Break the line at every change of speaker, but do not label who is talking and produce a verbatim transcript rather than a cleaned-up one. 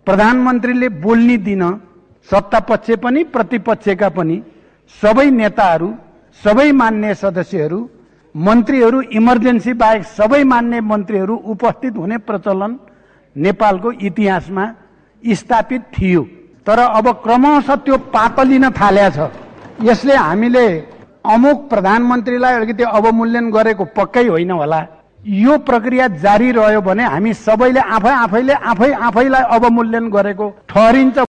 प्रधानमन्त्रीले बोल्ने दिन सत्तापक्ष पनि प्रतिपक्षका पनि सबै नेताहरू, सबै मान्य सदस्यहरू, मन्त्रीहरू, इमर्जेन्सी बाहेक सबै मान्य मन्त्रीहरू उपस्थित हुने प्रचलन नेपालको इतिहासमा स्थापित थियो। तर अब क्रमशः त्यो पातलिन थालेको छ। यसले हामीले अमुक प्रधानमन्त्रीलाई अलिकति अवमूल्यन गरेको पक्कै होइन होला। यो प्रक्रिया जारी रह्यो भने हामी सबैले आफै आफैले आफै आफैलाई अवमूल्यन गरेको ठहरिन्छ।